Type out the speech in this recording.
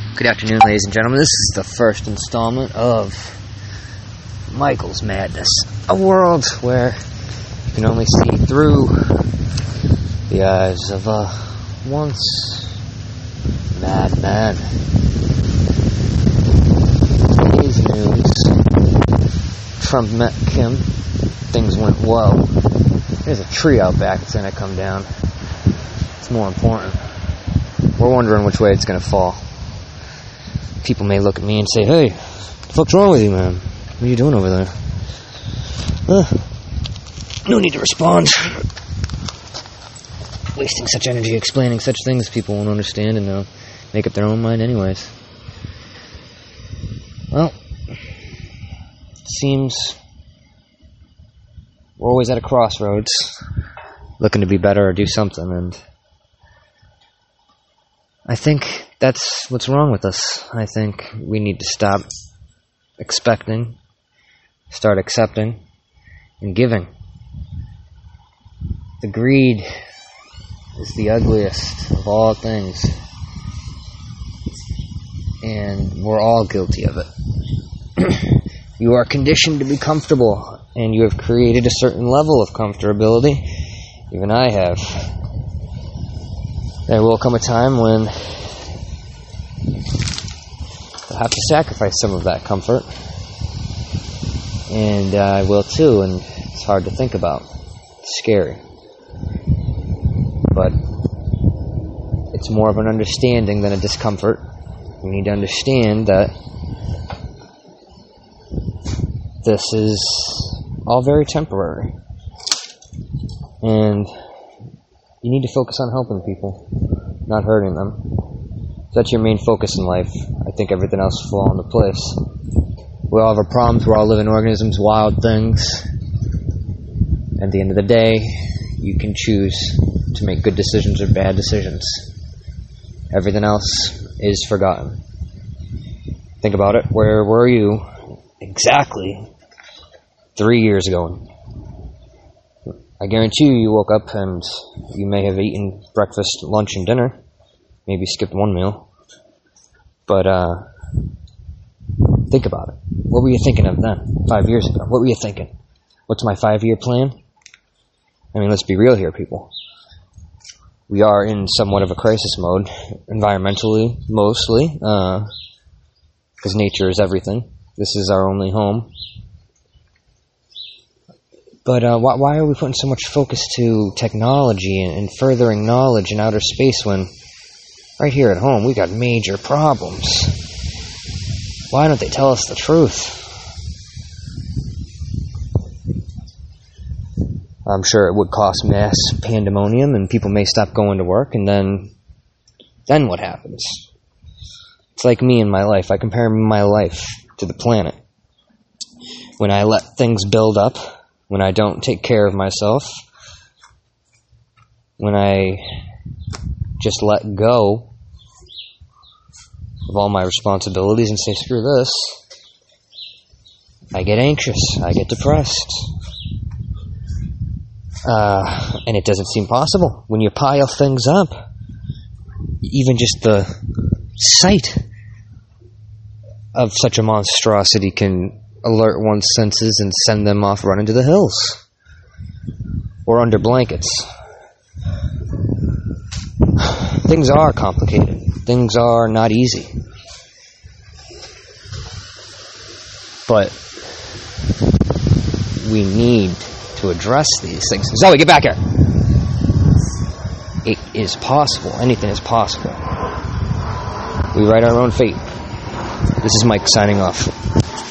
Good afternoon, ladies and gentlemen. This is the first installment of Michael's Madness, a world where you can only see through the eyes of a once madman. Today's news: Trump met Kim. Things went well. There's a tree out back that's going to come down. It's more important. We're wondering which way it's going to fall. People may look at me and say, "Hey, what the fuck's wrong with you, man? What are you doing over there?" No need to respond. Wasting such energy explaining such things people won't understand and they'll make up their own mind anyways. Well, it seems we're always at a crossroads, looking to be better or do something, and I think that's what's wrong with us. I think we need to stop expecting, start accepting, and giving. The greed is the ugliest of all things, and we're all guilty of it. You are conditioned to be comfortable, and you have created a certain level of comfortability. Even I have. There will come a time when I'll have to sacrifice some of that comfort. And I will too, and it's hard to think about. It's scary. But it's more of an understanding than a discomfort. We need to understand that this is all very temporary. And you need to focus on helping people, not hurting them. If that's your main focus in life, I think everything else will fall into place. We all have our problems, we're all living organisms, wild things. At the end of the day, you can choose to make good decisions or bad decisions. Everything else is forgotten. Think about it. Where were you exactly 3 years ago? I guarantee you woke up and you may have eaten breakfast, lunch, and dinner. Maybe skipped one meal. But think about it. What were you thinking of then, 5 years ago? What were you thinking? What's my 5-year plan? I mean, let's be real here, people. We are in somewhat of a crisis mode, environmentally, mostly, because nature is everything. This is our only home. But why are we putting so much focus to technology and furthering knowledge in outer space when right here at home we got major problems? Why don't they tell us the truth? I'm sure it would cause mass pandemonium and people may stop going to work, and then what happens? It's like me and my life. I compare my life to the planet. When I let things build up, when I don't take care of myself, when I just let go of all my responsibilities and say, screw this, I get anxious, I get depressed. And it doesn't seem possible. When you pile things up, even just the sight of such a monstrosity can alert one's senses and send them off running to the hills or under blankets. Things are complicated. Things are not easy. But we need to address these things. Zoe, get back here! It is possible. Anything is possible. We write our own fate. This is Mike signing off.